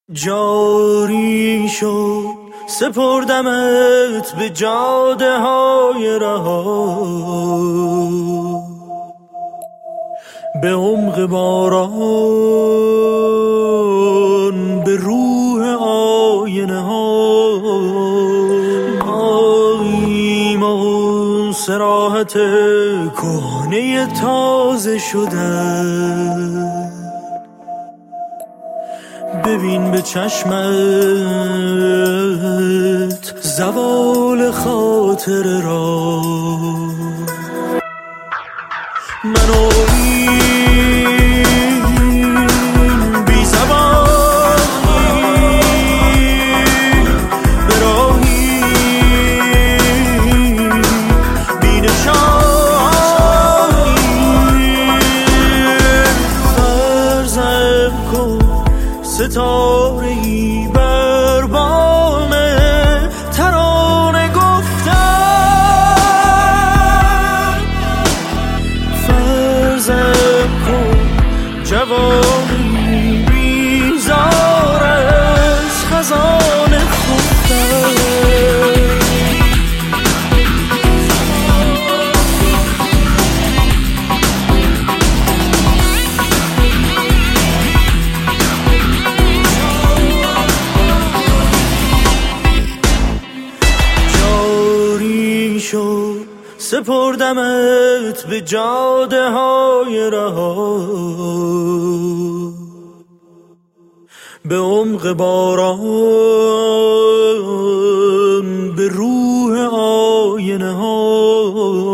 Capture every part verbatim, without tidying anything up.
جاری شد سپردمت به جاده های رها، به عمق باران، به روح آینه ها. ماییم و صراحت کهنه تازه شده، ببین به چشمت زوال خاطر را. من و این بی زبانی به راهی بی نشانی، فرضم کن ستاره‌ای بر بام ترانه گفتن، فرضم کن جوانی بیزار از خزانه خفتن. سپردمت به جاده های رها، به عمق باران، به روح آینه ها.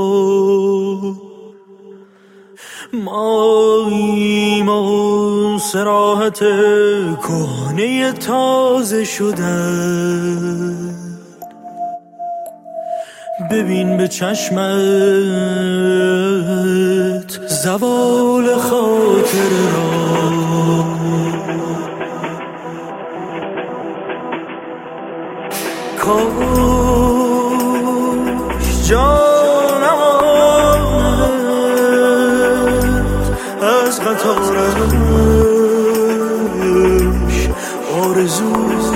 ماییم و صراحت کهنه تازه شده، ببین به چشمت زوال خاطر را. کاش جانمت از قطارش آرزو